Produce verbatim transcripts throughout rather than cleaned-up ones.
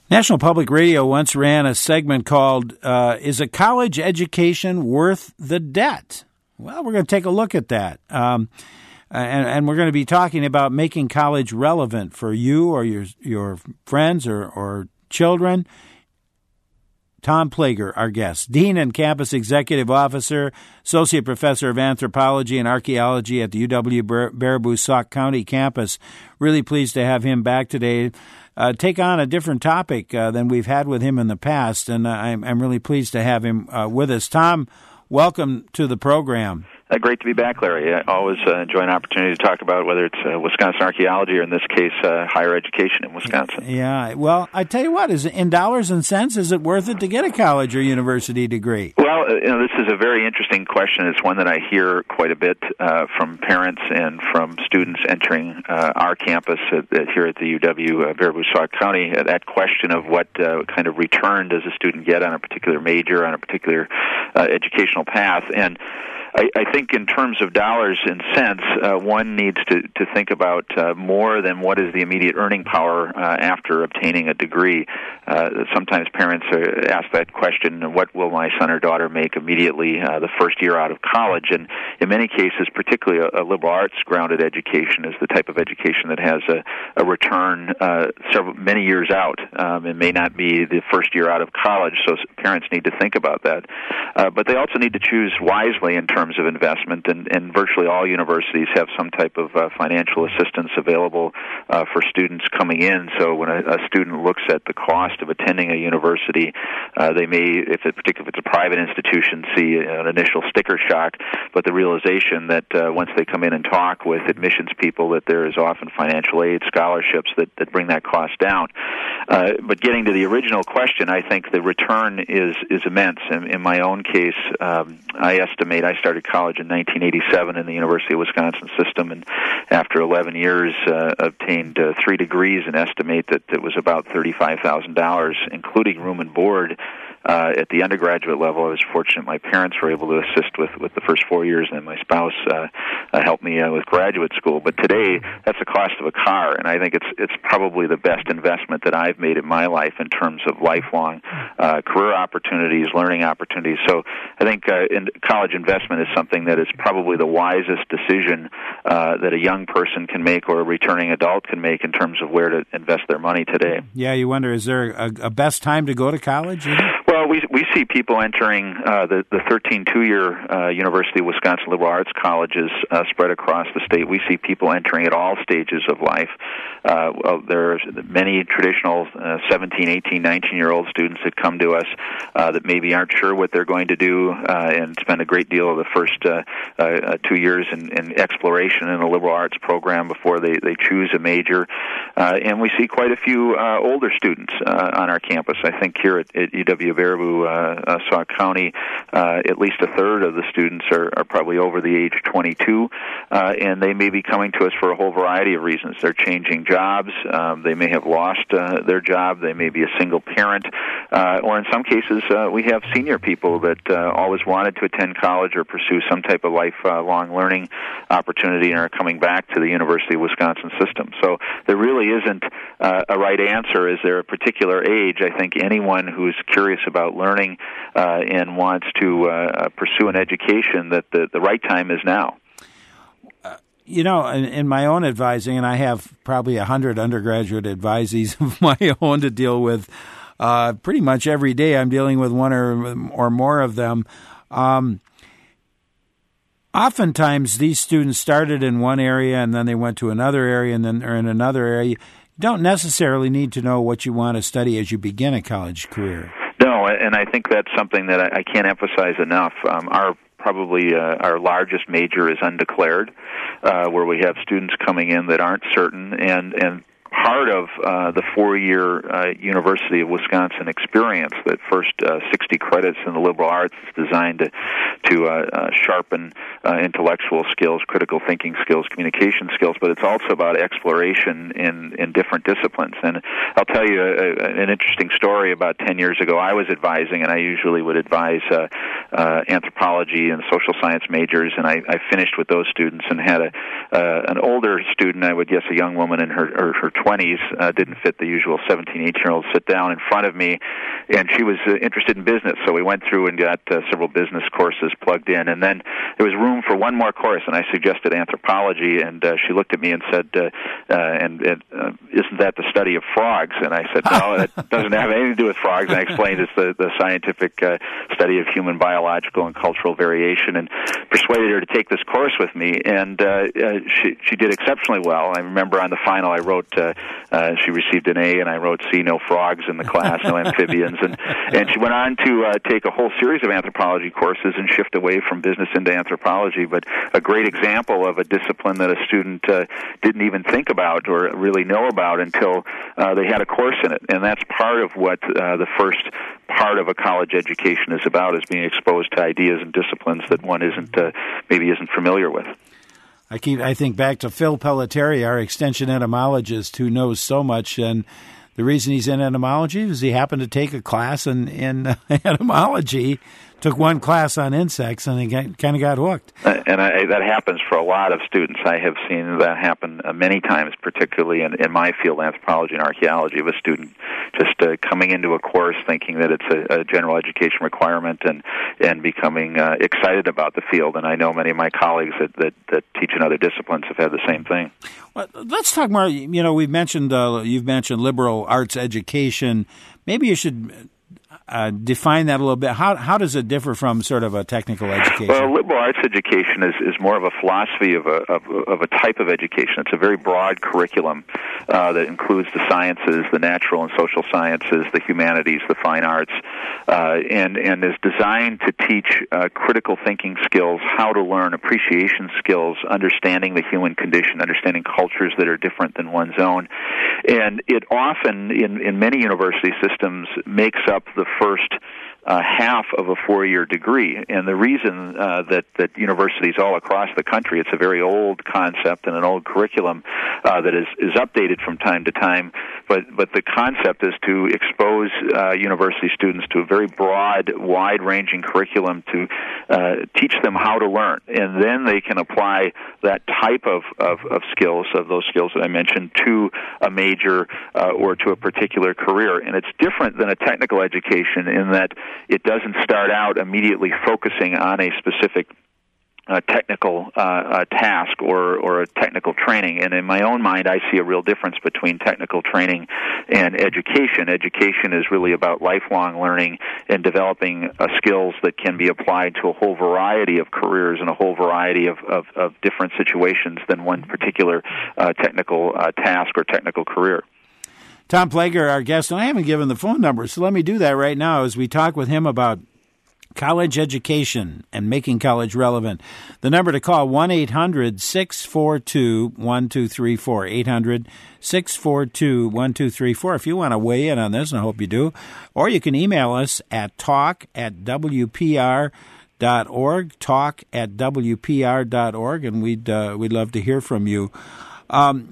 National Public Radio once ran a segment called, uh, Is a College Education Worth the Debt? Well, we're going to take a look at that. Um, and, and we're going to be talking about making college relevant for you or your your friends or, or children. Tom Plager, our guest, Dean and Campus Executive Officer, Associate Professor of Anthropology and Archaeology at the U W-Baraboo-Sauk County campus. Really pleased to have him back today. Uh, take on a different topic uh, than we've had with him in the past, and uh, I'm, I'm really pleased to have him uh, with us. Tom, welcome to the program. Uh, great to be back, Larry. I always uh, enjoy an opportunity to talk about whether it's uh, Wisconsin archaeology or, in this case, uh, higher education in Wisconsin. Yeah. Well, I tell you what, is in dollars and cents, is it worth it to get a college or university degree? Well, uh, you know, this is a very interesting question. It's one that I hear quite a bit uh, from parents and from students entering uh, our campus at, at, here at the U W-Baraboo-Sauk County. Uh, that question of what uh, kind of return does a student get on a particular major, on a particular uh, educational path. And I, I think in terms of dollars and cents, uh, one needs to, to think about uh, more than what is the immediate earning power uh, after obtaining a degree. Uh, sometimes parents uh, ask that question, what will my son or daughter make immediately uh, the first year out of college? And in many cases, particularly a, a liberal arts-grounded education is the type of education that has a, a return uh, several many years out. Um, it may not be the first year out of college, so parents need to think about that. Uh, but they also need to choose wisely in terms of investment, and, and virtually all universities have some type of uh, financial assistance available uh, for students coming in. So when a, a student looks at the cost of attending a university, uh, they may, if it, particularly if it's a private institution, see an initial sticker shock, but the realization that uh, once they come in and talk with admissions people, that there is often financial aid, scholarships that, that bring that cost down. Uh, but getting to the original question, I think the return is, is immense. In, in my own case, um, I estimate I started college in nineteen eighty-seven in the University of Wisconsin system, and after eleven years uh, obtained uh, three degrees and estimate that it was about thirty-five thousand dollars, including room and board. Uh, at the undergraduate level, I was fortunate my parents were able to assist with, with the first four years, and then my spouse uh, uh, helped me uh, with graduate school. But today, that's the cost of a car, and I think it's it's probably the best investment that I've made in my life in terms of lifelong uh, career opportunities, learning opportunities. So I think uh, in college investment is something that is probably the wisest decision uh, that a young person can make or a returning adult can make in terms of where to invest their money today. Yeah, you wonder, is there a, a best time to go to college? Well, we we see people entering uh, the the thirteen two-year uh, University of Wisconsin liberal arts colleges uh, spread across the state. We see people entering at all stages of life. Uh, well, there are many traditional uh, seventeen, eighteen, nineteen-year-old students that come to us uh, that maybe aren't sure what they're going to do uh, and spend a great deal of the first uh, uh, two years in, in exploration in a liberal arts program before they, they choose a major. Uh, and we see quite a few uh, older students uh, on our campus. I think here at, at U W-Baraboo-Sauk uh, County, uh, at least a third of the students are, are probably over the age of twenty-two, uh, and they may be coming to us for a whole variety of reasons. They're changing jobs. Um, they may have lost uh, their job. They may be a single parent. Uh, or in some cases, uh, we have senior people that uh, always wanted to attend college or pursue some type of lifelong learning opportunity and are coming back to the University of Wisconsin system. So there really isn't uh, a right answer. Is there a particular age? I think anyone who's curious about learning uh, and wants to uh, pursue an education, that the, the right time is now. You know, in, in my own advising, and I have probably a hundred undergraduate advisees of my own to deal with uh, pretty much every day. I'm dealing with one or or more of them. Um, oftentimes, these students started in one area and then they went to another area and then are in another area. You don't necessarily need to know what you want to study as you begin a college career. No, and I think that's something that I, I can't emphasize enough. Um, our Probably uh, our largest major is undeclared, uh, where we have students coming in that aren't certain, and, and part of uh, the four-year uh, University of Wisconsin experience, that first uh, sixty credits in the liberal arts, is designed to, to uh, uh, sharpen uh, intellectual skills, critical thinking skills, communication skills, but it's also about exploration in, in different disciplines. And I'll tell you a, a, an interesting story. About ten years ago, I was advising, and I usually would advise uh, uh, anthropology and social science majors, and I, I finished with those students and had a uh, an older student, I would guess a young woman in her, her, her twenties, uh, didn't fit the usual seventeen, eighteen-year-old sit down in front of me, and she was uh, interested in business, so we went through and got uh, several business courses plugged in, and then there was room for one more course, and I suggested anthropology, and uh, she looked at me and said, uh, uh, and, and uh, isn't that the study of frogs? And I said, no, that doesn't have anything to do with frogs, and I explained it's the, the scientific uh, study of human biological and cultural variation, and persuaded her to take this course with me, and uh, uh, she, she did exceptionally well. I remember on the final I wrote, uh, uh, she received an A, and I wrote, see, no frogs in the class, no amphibians, and, and she went on to uh, take a whole series of anthropology courses and shift away from business into anthropology, but a great example of a discipline that a student uh, didn't even think about or really know about until uh, they had a course in it, and that's part of what uh, the first part of a college education is about, is being exposed to ideas and disciplines that one isn't uh, maybe isn't familiar with. I keep I think back to Phil Pelletieri, our extension entomologist, who knows so much, and the reason he's in entomology is he happened to take a class in, in uh, entomology, took one class on insects, and he got, kind of got hooked. Uh, and I, that happens for a lot of students. I have seen that happen uh, many times, particularly in, in my field, anthropology and archaeology, of a student just uh, coming into a course thinking that it's a, a general education requirement and, and becoming uh, excited about the field. And I know many of my colleagues that, that, that teach in other disciplines have had the same thing. Well, let's talk more. You know, we've mentioned, uh, you've mentioned liberal arts education. Maybe you should Uh, define that a little bit. How how does it differ from sort of a technical education? Well, liberal arts education is, is more of a philosophy of a of, of a type of education. It's a very broad curriculum uh, that includes the sciences, the natural and social sciences, the humanities, the fine arts, uh, and and is designed to teach uh, critical thinking skills, how to learn, appreciation skills, understanding the human condition, understanding cultures that are different than one's own, and it often in in many university systems makes up the first uh, half of a four-year degree. And the reason uh, that, that universities all across the country, it's a very old concept and an old curriculum uh, that is, is updated from time to time, but, but the concept is to expose uh, university students to a very broad, wide-ranging curriculum to uh, teach them how to learn. And then they can apply that type of, of, of skills, of those skills that I mentioned, to a major uh, or to a particular career. And it's different than a technical education in that it doesn't start out immediately focusing on a specific uh, technical uh, uh, task or, or a technical training. And in my own mind, I see a real difference between technical training and education. Education is really about lifelong learning and developing uh, skills that can be applied to a whole variety of careers and a whole variety of, of, of different situations than one particular uh, technical uh, task or technical career. Tom Plager, our guest, and I haven't given the phone number, so let me do that right now as we talk with him about college education and making college relevant. The number to call, one eight hundred six four two one two three four, eight hundred six four two one two three four if you want to weigh in on this, and I hope you do. Or you can email us at talk at W P R dot org, talk at W P R dot org, and we'd, uh, we'd love to hear from you. Um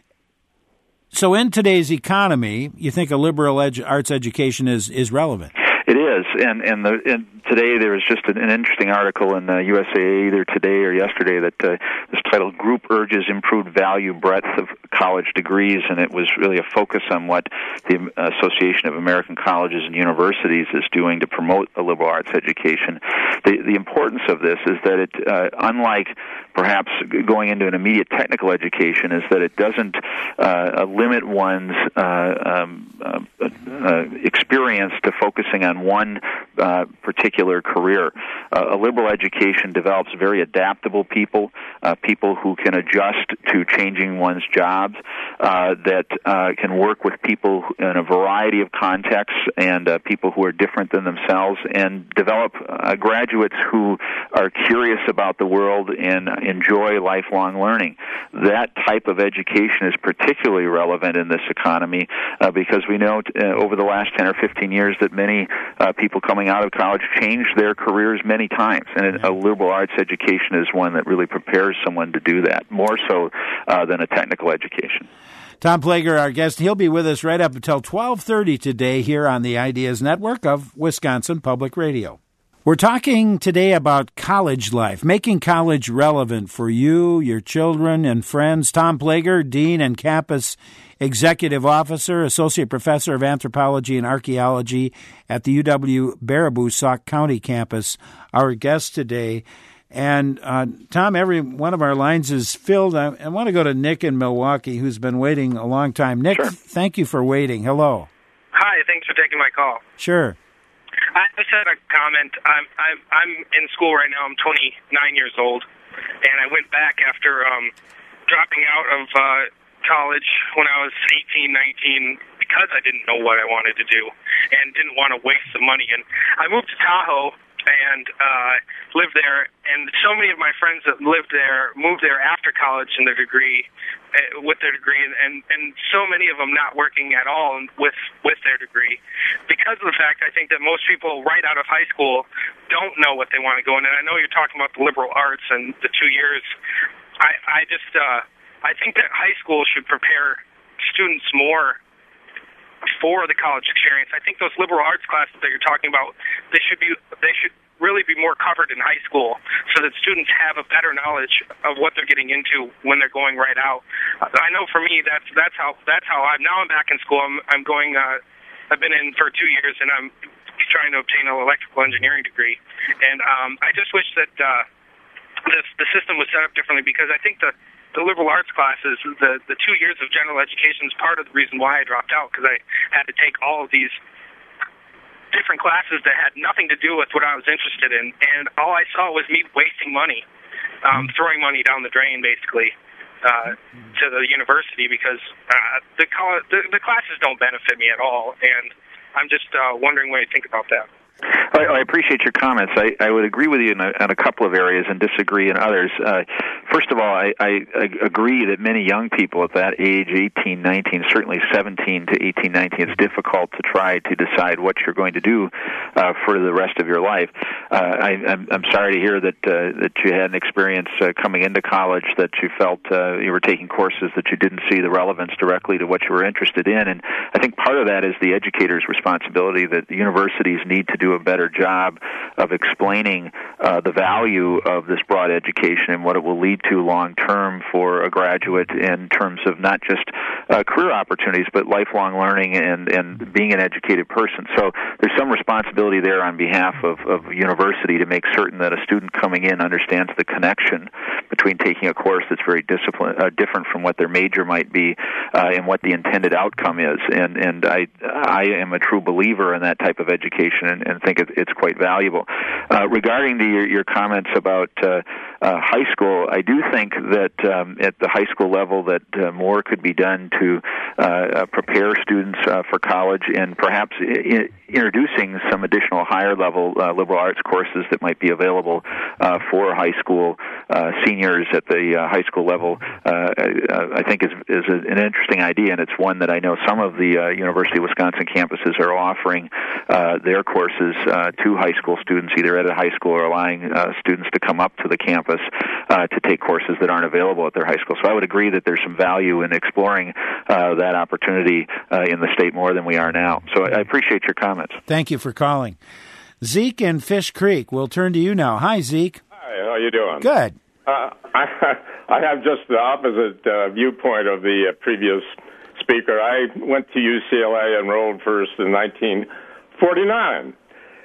So in today's economy, you think a liberal edu- arts education is, is relevant? It is, and and, the, and today there was just an, an interesting article in uh, U S A either today or yesterday that uh, was titled "Group Urges Improved Value Breadth of College Degrees," and it was really a focus on what the Association of American Colleges and Universities is doing to promote a liberal arts education. The the importance of this is that it, uh, unlike perhaps going into an immediate technical education, is that it doesn't uh, limit one's uh, um, uh, uh, experience to focusing on one uh, particular career. Uh, a liberal education develops very adaptable people, uh, people who can adjust to changing one's jobs, uh, that uh, can work with people in a variety of contexts and uh, people who are different than themselves, and develop uh, graduates who are curious about the world and enjoy lifelong learning. That type of education is particularly relevant in this economy uh, because we know t- uh, over the last ten or fifteen years that many uh, people coming out of college change their careers many times, and a liberal arts education is one that really prepares someone to do that, more so uh, than a technical education. Tom Plager, our guest, he'll be with us right up until twelve thirty today here on the Ideas Network of Wisconsin Public Radio. We're talking today about college life, making college relevant for you, your children, and friends. Tom Plager, Dean and Campus Executive Officer, Associate Professor of Anthropology and Archaeology at the U W-Baraboo Sauk County campus, our guest today. And, uh, Tom, every one of our lines is filled. I, I want to go to Nick in Milwaukee, who's been waiting a long time. Nick, sure. Thank you for waiting. Hello. Hi, thanks for taking my call. Sure. I just had a comment. I'm I'm I'm in school right now. I'm twenty-nine years old, and I went back after um, dropping out of uh, college when I was eighteen, nineteen, because I didn't know what I wanted to do and didn't want to waste the money. And I moved to Tahoe and uh, lived there. And so many of my friends that lived there moved there after college in their degree, uh, with their degree, and and so many of them not working at all with with their degree, because of the fact I think that most people right out of high school don't know what they want to go in. And I know you're talking about the liberal arts and the two years. I I just uh, I think that high school should prepare students more for the college experience. I think those liberal arts classes that you're talking about, they should be they should really be more covered in high school, so that students have a better knowledge of what they're getting into when they're going right out. I know for me, that's that's how that's how I'm now. I'm back in school. I'm I'm going. Uh, I've been in for two years, and I'm trying to obtain an electrical engineering degree. And um, I just wish that uh, the the system was set up differently, because I think the the liberal arts classes, the the two years of general education, is part of the reason why I dropped out, because I had to take all of these different classes that had nothing to do with what I was interested in, and all I saw was me wasting money, um, throwing money down the drain, basically, uh, to the university, because uh, the, college, the the classes don't benefit me at all, and I'm just uh, wondering what you think about that. I, I appreciate your comments. I, I would agree with you in a, in a couple of areas and disagree in others. Uh, first of all, I, I, I agree that many young people at that age, eighteen, nineteen, certainly seventeen to eighteen, nineteen, it's difficult to try to decide what you're going to do uh, for the rest of your life. Uh, I, I'm, I'm sorry to hear that uh, that you had an experience uh, coming into college that you felt uh, you were taking courses that you didn't see the relevance directly to what you were interested in. And I think part of that is the educator's responsibility, that the universities need to do a better job of explaining uh, the value of this broad education and what it will lead to long term for a graduate in terms of not just uh, career opportunities, but lifelong learning and, and being an educated person. So there's some responsibility there on behalf of, of university to make certain that a student coming in understands the connection between taking a course that's very discipline, uh, different from what their major might be uh, and what the intended outcome is. And, and I, I am a true believer in that type of education and, and think it, it's quite valuable. Uh, regarding the, your, your comments about uh, uh, high school, I do think that um, at the high school level that uh, more could be done to uh, uh, prepare students uh, for college, and perhaps I- introducing some additional higher level uh, liberal arts courses that might be available uh, for high school uh, seniors at the uh, high school level. Uh, uh, I think is is a, an interesting idea, and it's one that I know some of the uh, University of Wisconsin campuses are offering uh, their courses uh, to high school students, either at a high school or allowing uh, students to come up to the campus uh, to take courses that aren't available at their high school. So I would agree that there's some value in exploring uh, that opportunity uh, in the state more than we are now. So I appreciate your comments. Thank you for calling. Zeke in Fish Creek, we'll turn to you now. Hi, Zeke. Hi, how you doing? Good. Uh, I, I have just the opposite uh, viewpoint of the uh, previous speaker. I went to U C L A, enrolled first in nineteen forty-nine,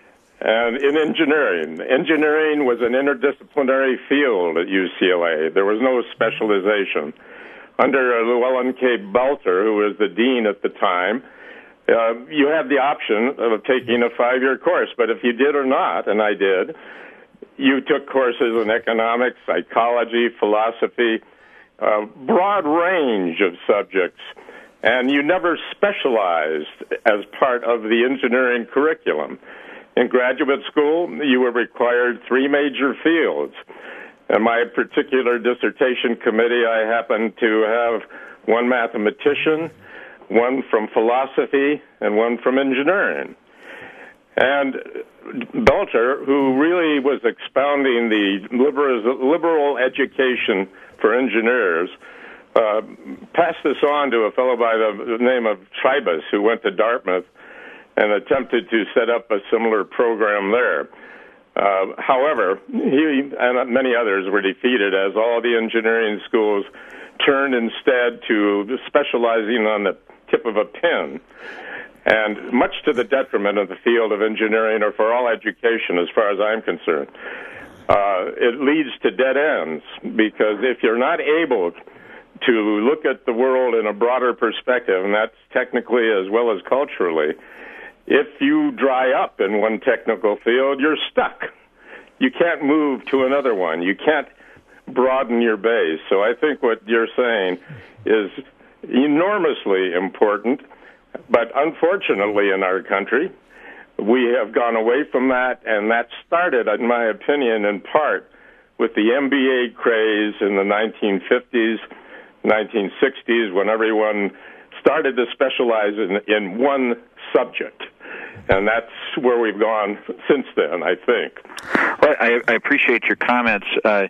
and in engineering. Engineering was an interdisciplinary field at U C L A. There was no specialization. Under uh, Llewellyn K. Belter, who was the dean at the time, uh, you had the option of taking a five-year course, but if you did or not, and I did, you took courses in economics, psychology, philosophy, a broad range of subjects, and you never specialized as part of the engineering curriculum. In graduate school, you were required three major fields. In my particular dissertation committee, I happened to have one mathematician, one from philosophy, and one from engineering. And Belter, who really was expounding the liberal, liberal education for engineers, uh, passed this on to a fellow by the name of Tribus, who went to Dartmouth and attempted to set up a similar program there. Uh, however, he and many others were defeated as all the engineering schools turned instead to specializing on the tip of a pen. And much to the detriment of the field of engineering, or for all education as far as I'm concerned, uh, it leads to dead ends, because if you're not able to look at the world in a broader perspective, and that's technically as well as culturally, if you dry up in one technical field, you're stuck. You can't move to another one. You can't broaden your base. So I think what you're saying is enormously important, but unfortunately in our country, we have gone away from that, and that started, in my opinion, in part with the M B A craze in the nineteen fifties, nineteen sixties, when everyone started to specialize in, in one subject. And that's where we've gone since then, I think. Well, I, I appreciate your comments. Uh,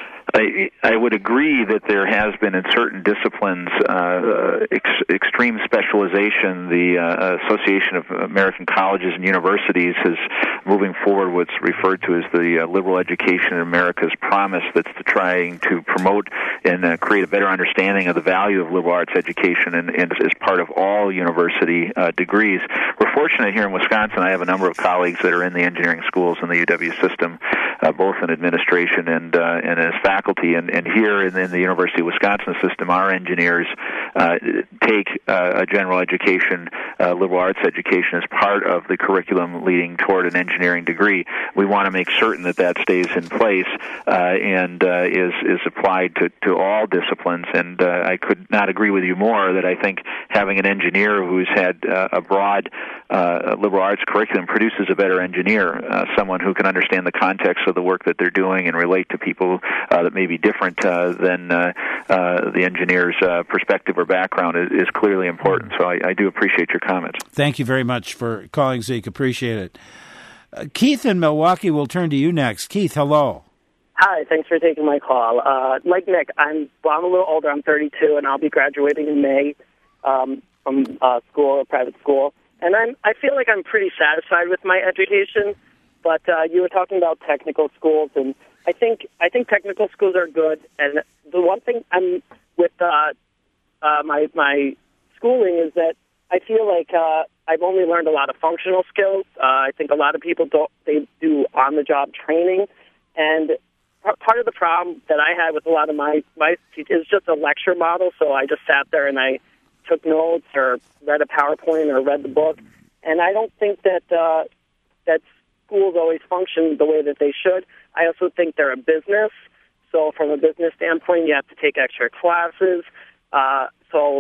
I, I would agree that there has been in certain disciplines uh, ex- extreme specialization. The uh, Association of American Colleges and Universities is moving forward what's referred to as the uh, liberal education in America's promise, that's trying to promote and uh, create a better understanding of the value of liberal arts education and, and as part of all university uh, degrees. We're fortunate here in Wisconsin. I have a number of colleagues that are in the engineering schools in the U W system, uh, both in administration and uh, and as faculty. And, and here in, in the University of Wisconsin system, our engineers uh, take uh, a general education, uh, liberal arts education as part of the curriculum leading toward an engineering degree. We want to make certain that that stays in place uh, and uh, is is applied to, to all disciplines. And uh, I could not agree with you more that I think having an engineer who's had uh, a broad uh, liberal arts curriculum produces a better engineer, uh, someone who can understand the context of the work that they're doing and relate to people uh, that may be different uh, than uh, uh, the engineer's uh, perspective or background is, is clearly important. So I, I do appreciate your comments. Thank you very much for calling, Zeke. Appreciate it. Uh, Keith in Milwaukee will turn to you next. Keith, hello. Hi, thanks for taking my call. Uh, like Nick, I'm well, I'm a little older. I'm thirty-two, and I'll be graduating in May um, from uh, school, a private school. And I'm I feel like I'm pretty satisfied with my education. But uh, you were talking about technical schools, and I think I think technical schools are good. And the one thing I'm with uh, uh, my my schooling is that I feel like uh, I've only learned a lot of functional skills. Uh, I think a lot of people don't they do on-the-job training, and part of the problem that I had with a lot of my my teachers is just a lecture model. So I just sat there and I took notes or read a PowerPoint or read the book, and I don't think that uh, that schools always function the way that they should. I also think they're a business. So from a business standpoint, you have to take extra classes. Uh, so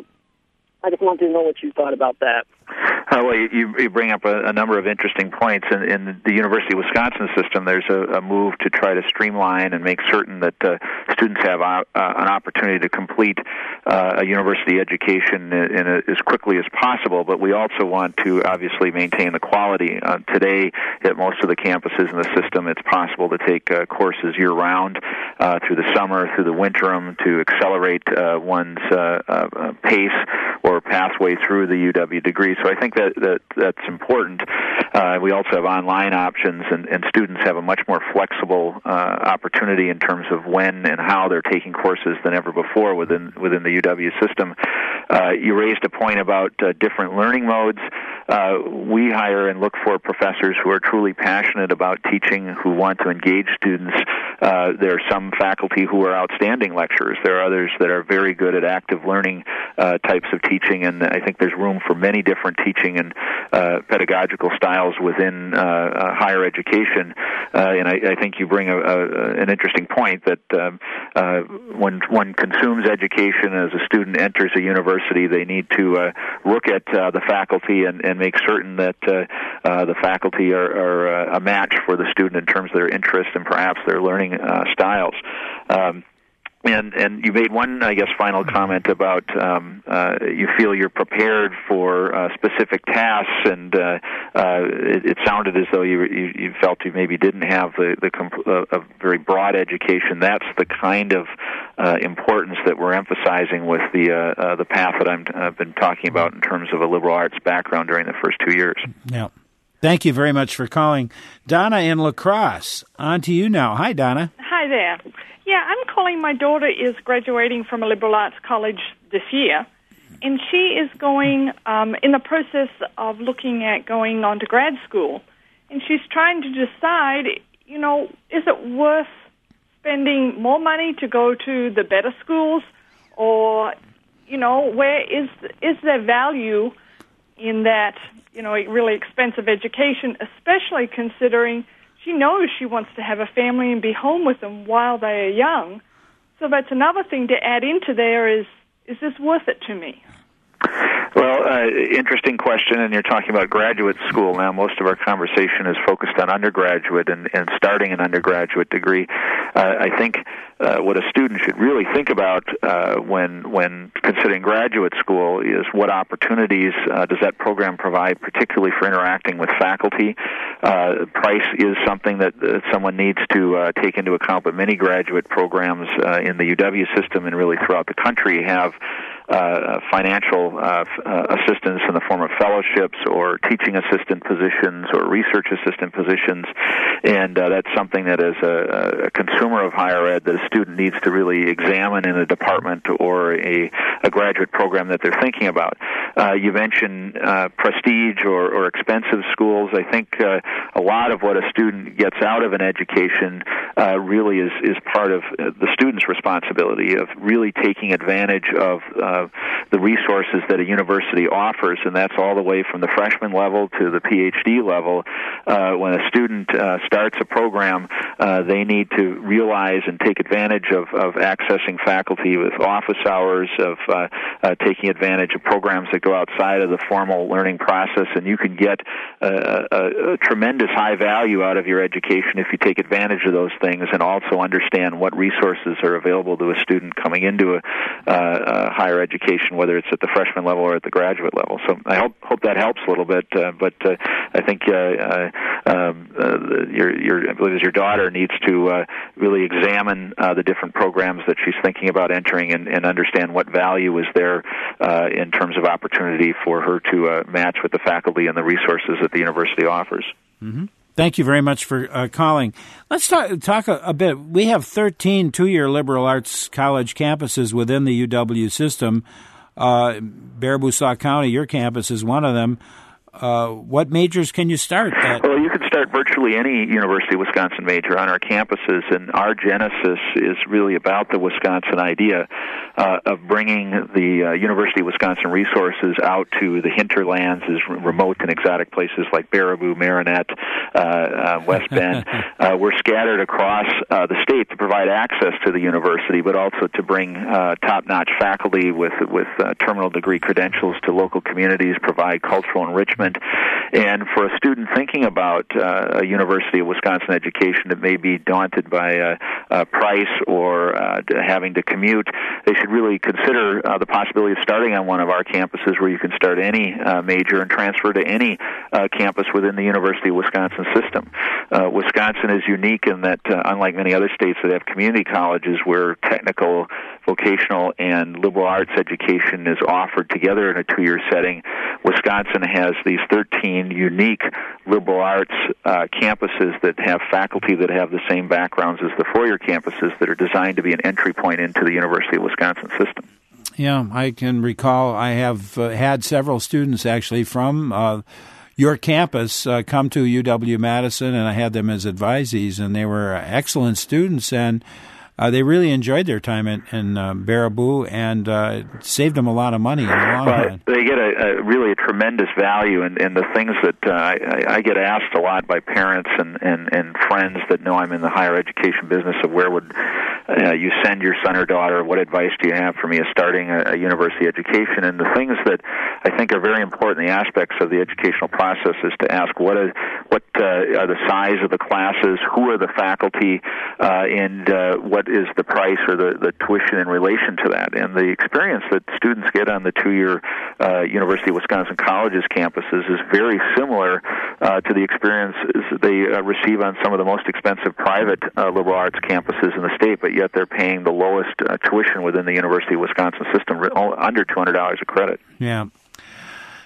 I just wanted to know what you thought about that. Uh, well, you, you bring up a, a number of interesting points. In, in the University of Wisconsin system, there's a, a move to try to streamline and make certain that uh, students have uh, an opportunity to complete uh, a university education in, in a, as quickly as possible, but we also want to obviously maintain the quality. Uh, today, at most of the campuses in the system, it's possible to take uh, courses year-round uh, through the summer, through the winterim, to accelerate uh, one's uh, uh, pace or pathway through the U W degree. So I think that, that that's important. Uh, we also have online options, and, and students have a much more flexible uh, opportunity in terms of when and how they're taking courses than ever before within within the U W system. Uh, you raised a point about uh, different learning modes. Uh, we hire and look for professors who are truly passionate about teaching, who want to engage students. Uh, there are some faculty who are outstanding lecturers. There are others that are very good at active learning uh, types of teaching, and I think there's room for many different teaching and uh, pedagogical styles within uh, uh, higher education. Uh, and I, I think you bring a, a, an interesting point that uh, uh, when one consumes education as a student enters a university, they need to uh, look at uh, the faculty and, and make certain that uh, uh, the faculty are, are uh, a match for the student in terms of their interests and perhaps their learning uh, styles. Um, And and you made one, I guess, final comment about um, uh, you feel you're prepared for uh, specific tasks, and uh, uh, it, it sounded as though you, you you felt you maybe didn't have the the comp- uh, a very broad education. That's the kind of uh, importance that we're emphasizing with the uh, uh, the path that I'm, I've been talking about in terms of a liberal arts background during the first two years. Yeah. Thank you very much for calling. Donna in La Crosse, on to you now. Hi, Donna. Hi there. Yeah, I'm calling. My daughter is graduating from a liberal arts college this year, and she is going um, in the process of looking at going on to grad school. And she's trying to decide, you know, is it worth spending more money to go to the better schools, or, you know, where is is there value in that, you know, really expensive education, especially considering she knows she wants to have a family and be home with them while they are young. So that's another thing to add into there is, is this worth it to me? Well, uh, interesting question, and you're talking about graduate school now. Most of our conversation is focused on undergraduate and, and starting an undergraduate degree. Uh, I think uh, what a student should really think about uh, when when considering graduate school is what opportunities uh, does that program provide, particularly for interacting with faculty. Uh, price is something that, that someone needs to uh, take into account, but many graduate programs uh, in the U W system and really throughout the country have Uh, financial uh, uh, assistance in the form of fellowships or teaching assistant positions or research assistant positions, and uh, that's something that as a, a consumer of higher ed that a student needs to really examine in a department or a, a graduate program that they're thinking about. Uh, you mentioned uh, prestige or, or expensive schools. I think uh, a lot of what a student gets out of an education uh, really is, is part of uh, the student's responsibility of really taking advantage of uh, Uh, the resources that a university offers, and that's all the way from the freshman level to the P H D level. Uh, when a student uh, starts a program, uh, they need to realize and take advantage of, of accessing faculty with office hours, of uh, uh, taking advantage of programs that go outside of the formal learning process, and you can get a, a, a tremendous high value out of your education if you take advantage of those things and also understand what resources are available to a student coming into a, uh, a higher education, whether it's at the freshman level or at the graduate level. So I hope hope that helps a little bit. Uh, but uh, I think uh, uh, um, uh, your your I believe it's your daughter needs to uh, really examine uh, the different programs that she's thinking about entering and, and understand what value is there uh, in terms of opportunity for her to uh, match with the faculty and the resources that the university offers. Mm-hmm. Thank you very much for uh, calling. Let's talk, talk a, a bit. We have thirteen two-year liberal arts college campuses within the U W system. Uh, Baraboo-Sauk County, your campus is one of them. Uh, what majors can you start at? Well, you can start virtually any University of Wisconsin major on our campuses, and our genesis is really about the Wisconsin idea uh, of bringing the uh, University of Wisconsin resources out to the hinterlands, as remote and exotic places like Baraboo, Marinette, uh, uh, West Bend. uh, we're scattered across uh, the state to provide access to the university, but also to bring uh, top-notch faculty with with uh, terminal degree credentials to local communities, provide cultural enrichment. And for a student thinking about uh, a University of Wisconsin education that may be daunted by uh, uh, price or uh, having to commute, they should really consider uh, the possibility of starting on one of our campuses where you can start any uh, major and transfer to any uh, campus within the University of Wisconsin system. Uh, Wisconsin is unique in that, uh, unlike many other states that have community colleges where technical, vocational, and liberal arts education is offered together in a two-year setting, Wisconsin has these thirteen unique liberal arts uh, campuses that have faculty that have the same backgrounds as the four-year campuses that are designed to be an entry point into the University of Wisconsin system. Yeah, I can recall I have uh, had several students actually from uh, your campus uh, come to U W-Madison, and I had them as advisees, and they were excellent students, and Uh, they really enjoyed their time in, in uh, Baraboo, and uh, it saved them a lot of money in the long well, run. They get a, a really a tremendous value, and, and the things that uh, I, I get asked a lot by parents and, and, and friends that know I'm in the higher education business of where would uh, you send your son or daughter, what advice do you have for me as starting a, a university education? And the things that I think are very important, the aspects of the educational process, is to ask what are, what uh, are the size of the classes, who are the faculty, uh, and uh, what is the price or the, the tuition in relation to that. And the experience that students get on the two-year uh, University of Wisconsin colleges campuses is very similar uh, to the experiences they uh, receive on some of the most expensive private uh, liberal arts campuses in the state, but yet they're paying the lowest uh, tuition within the University of Wisconsin system, under two hundred dollars a credit. Yeah.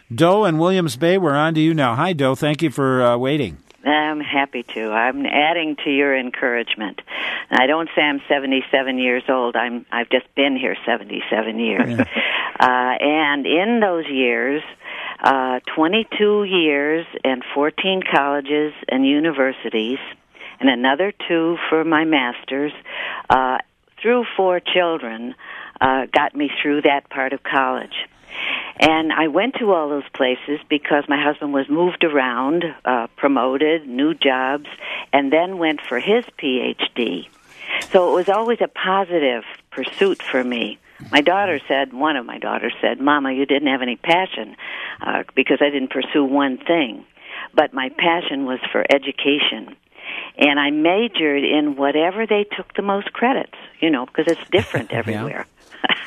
Doe in Williams Bay, we're on to you now. Hi, Doe. Thank you for uh, waiting. I'm happy to. I'm adding to your encouragement. I don't say I'm seventy-seven years old. I'm, I've just been here seventy-seven years. Yeah. Uh, and in those years, uh, twenty-two years and fourteen colleges and universities, and another two for my master's, uh, through four children, uh, got me through that part of college. And I went to all those places because my husband was moved around, uh, promoted, new jobs, and then went for his P H D. So it was always a positive pursuit for me. My daughter said, one of my daughters said, Mama, you didn't have any passion uh, because I didn't pursue one thing. But my passion was for education. And I majored in whatever they took the most credits, you know, because it's different everywhere. Yeah.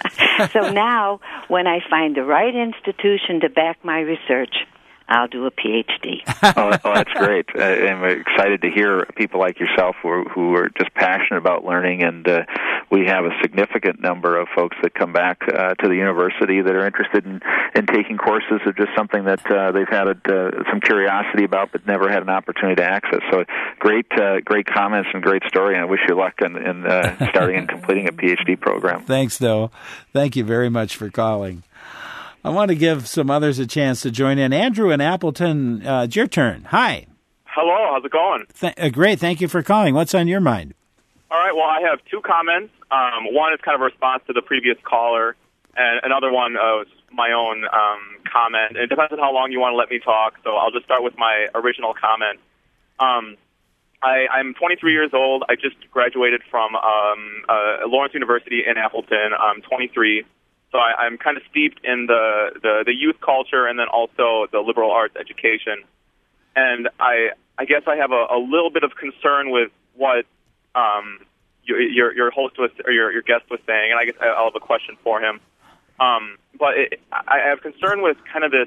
So now, when I find the right institution to back my research, I'll do a P H D. oh, oh, that's great. Uh, I'm excited to hear people like yourself who are, who are just passionate about learning, and uh, we have a significant number of folks that come back uh, to the university that are interested in, in taking courses of just something that uh, they've had uh, some curiosity about but never had an opportunity to access. So great uh, great comments and great story, and I wish you luck in, in uh, starting and completing a P H D program. Thanks, Doe. Thank you very much for calling. I want to give some others a chance to join in. Andrew in Appleton, uh, it's your turn. Hi. Hello, how's it going? Th- uh, great, thank you for calling. What's on your mind? All right, well, I have two comments. Um, one is kind of a response to the previous caller, and another one uh, was my own um, comment. It depends on how long you want to let me talk, so I'll just start with my original comment. Um, I, I'm twenty-three years old. I just graduated from um, uh, Lawrence University in Appleton. I'm twenty-three. So I, I'm kind of steeped in the, the, the youth culture and then also the liberal arts education. And I I guess I have a, a little bit of concern with what um, your, your your host was or your, your guest was saying, and I guess I'll have a question for him. Um, but it, I have concern with kind of this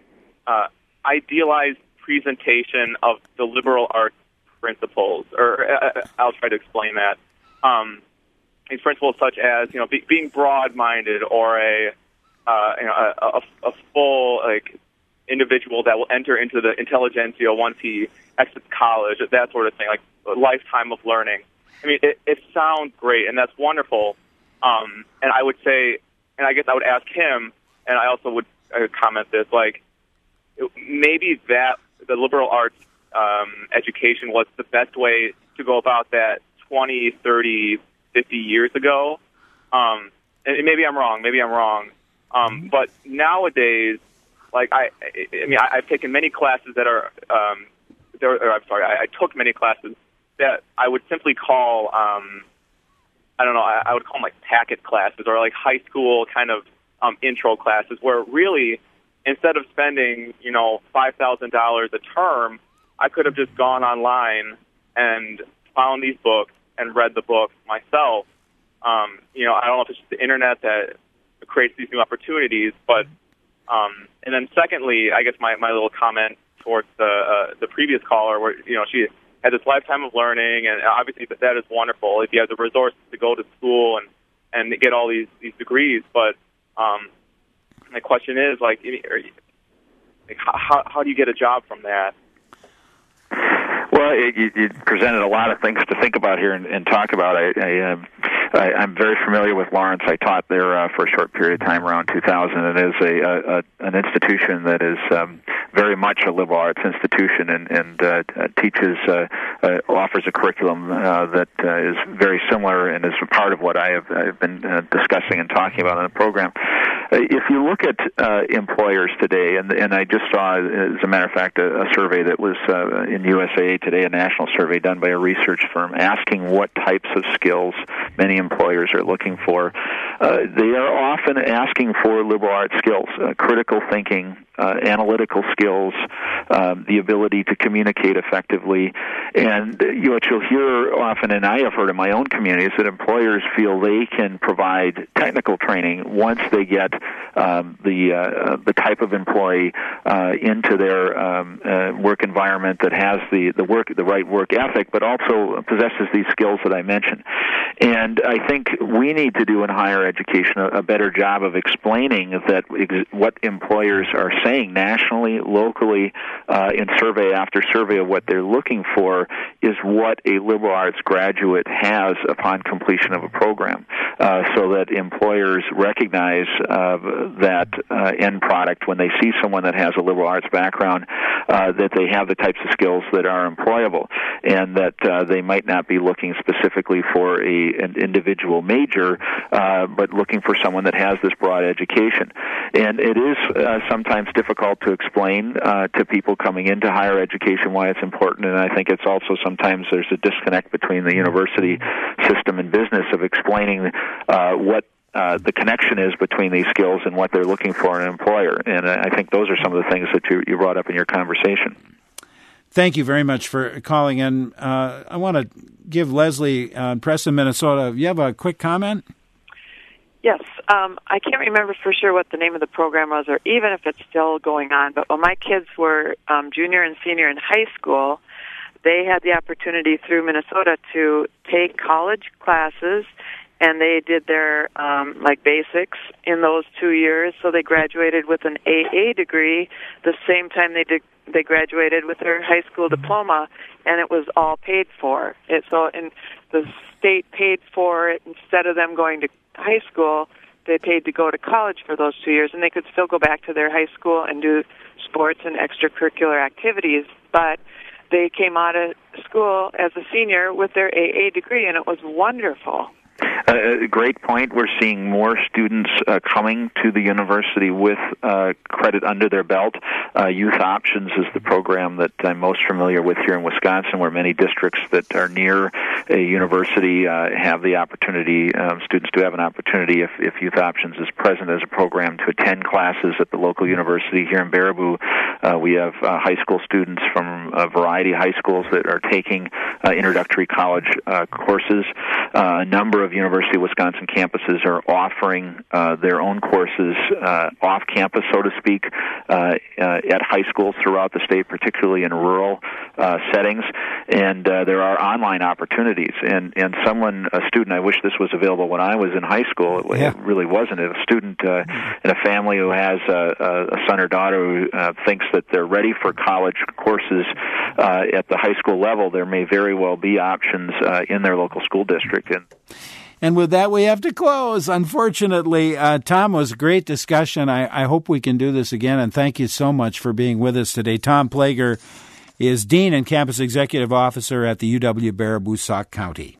uh, idealized presentation of the liberal arts principles, or uh, I'll try to explain that. Um, These principles such as, you know, be, being broad-minded or a, uh, you know, a, a, a full, like, individual that will enter into the intelligentsia once he exits college, that sort of thing, like a lifetime of learning. I mean, it, it sounds great, and that's wonderful. Um, and I would say, and I guess I would ask him, and I also would uh, comment this, like, maybe that, the liberal arts um, education was the best way to go about that twenty, thirty, fifty years ago. Um, and maybe I'm wrong, maybe I'm wrong. Um, but nowadays, like I, I mean, I, I've taken many classes that are, um, there, or I'm sorry, I, I took many classes that I would simply call, um, I don't know, I, I would call them like packet classes or like high school kind of um, intro classes where really, instead of spending, you know, five thousand dollars a term, I could have just gone online and found these books and read the book myself. Um, you know, I don't know if it's just the internet that creates these new opportunities, but um, and then secondly, I guess my, my little comment towards the uh, the previous caller, where you know she had this lifetime of learning, and obviously that, that is wonderful if you have the resources to go to school and and get all these these degrees. But um, my question is, like, are you, like how how do you get a job from that? Well, it, you, you presented a lot of things to think about here and, and talk about. I, I, uh, I, I'm very familiar with Lawrence. I taught there uh, for a short period of time around two thousand. It is a, a, a an institution that is um, very much a liberal arts institution and, and uh, teaches, uh, uh, offers a curriculum uh, that uh, is very similar and is a part of what I have I've been uh, discussing and talking about in the program. If you look at uh, employers today, and, and I just saw, as a matter of fact, a, a survey that was uh, in U S A Today, a national survey done by a research firm, asking what types of skills many employers are looking for. Uh, they are often asking for liberal arts skills, uh, critical thinking, uh, analytical skills, um, the ability to communicate effectively. And you know, what you'll hear often, and I have heard in my own community, is that employers feel they can provide technical training once they get um, the uh, the type of employee uh, into their um, uh, work environment that has the the work the right work ethic, but also possesses these skills that I mentioned. And I think we need to do in higher education a, a better job of explaining that ex- what employers are saying nationally, locally, uh, in survey after survey of what they're looking for is what a liberal arts graduate has upon completion of a program, uh, so that employers recognize uh, that uh, end product when they see someone that has a liberal arts background, uh, that they have the types of skills that are employable, and that uh, they might not be looking specifically for a, an individual major, uh, but looking for someone that has this broad education. And it is uh, sometimes difficult to explain uh, to people coming into higher education why it's important, and I think it's also sometimes there's a disconnect between the university system and business of explaining uh, what Uh, the connection is between these skills and what they're looking for in an employer. And I think those are some of the things that you, you brought up in your conversation. Thank you very much for calling in. Uh, I want to give Leslie uh, in Preston, Minnesota. You have a quick comment? Yes. Um, I can't remember for sure what the name of the program was or even if it's still going on, but when my kids were um, junior and senior in high school, they had the opportunity through Minnesota to take college classes, and they did their um, like basics in those two years. So they graduated with an A A degree the same time they did, they graduated with their high school diploma, and it was all paid for. It, so and the state paid for it instead of them going to high school. They paid to go to college for those two years, and they could still go back to their high school and do sports and extracurricular activities. But they came out of school as a senior with their A A degree, and it was wonderful. Uh, a great point. We're seeing more students uh, coming to the university with uh, credit under their belt. Uh, Youth Options is the program that I'm most familiar with here in Wisconsin, where many districts that are near a university uh, have the opportunity, um, students do have an opportunity, if, if Youth Options is present as a program, to attend classes at the local university. Here in Baraboo, uh, we have uh, high school students from a variety of high schools that are taking uh, introductory college uh, courses. Uh, a number of University of Wisconsin campuses are offering uh, their own courses uh, off campus, so to speak, uh, uh, at high schools throughout the state, particularly in rural uh, settings. And uh, there are online opportunities. And, and someone, a student, I wish this was available when I was in high school. It, yeah. it really wasn't. A student uh, in a family who has a, a son or daughter who uh, thinks that they're ready for college courses uh, at the high school level, there may very well be options uh, in their local school district. And And with that, we have to close. Unfortunately, uh, Tom, it was a great discussion. I, I hope we can do this again, and thank you so much for being with us today. Tom Plager is Dean and Campus Executive Officer at the U W Baraboo-Sauk County.